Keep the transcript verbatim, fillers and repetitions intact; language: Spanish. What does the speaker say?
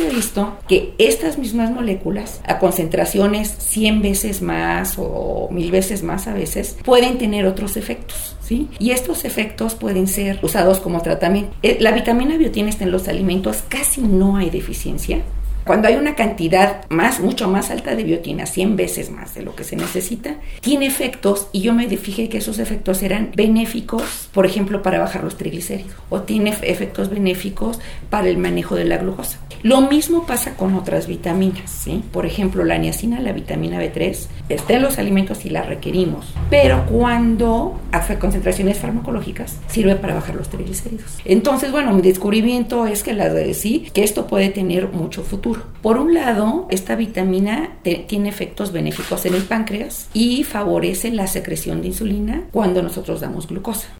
se ha visto que estas mismas moléculas, a concentraciones cien veces más o mil veces más a veces, pueden tener otros efectos, ¿sí? Y estos efectos pueden ser usados como tratamiento. La vitamina biotina está en los alimentos, casi no hay deficiencia. Cuando hay una cantidad más, mucho más alta de biotina, cien veces más de lo que se necesita, tiene efectos, y yo me fijé que esos efectos eran benéficos, por ejemplo, para bajar los triglicéridos, o tiene efectos benéficos para el manejo de la glucosa. Lo mismo pasa con otras vitaminas, ¿sí? Por ejemplo, la niacina, la vitamina B tres, está en los alimentos y la requerimos, pero cuando hace concentraciones farmacológicas, sirve para bajar los triglicéridos. Entonces, bueno, mi descubrimiento es que, la, sí, que esto puede tener mucho futuro. Por un lado, esta vitamina te, tiene efectos benéficos en el páncreas y favorece la secreción de insulina cuando nosotros damos glucosa.